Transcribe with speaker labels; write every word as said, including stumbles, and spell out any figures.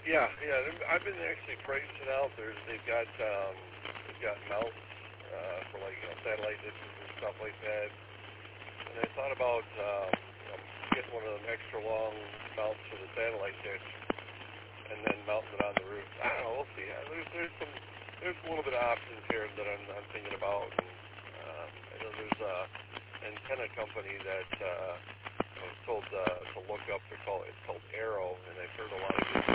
Speaker 1: Yeah, yeah. I've been actually pricing it out. There's they've got um, they've got mounts uh, for like you know satellite dishes and stuff like that. And I thought about um, you know, getting one of them extra long mounts for the satellite dish, and then mounting it on the roof. I don't know. We'll see. Uh, There's there's some there's a little bit of options here that I'm, I'm thinking about. And, um, I know there's a antenna company that uh, I was told uh, to look up. They're called it's called Arrow, and I've heard a lot of good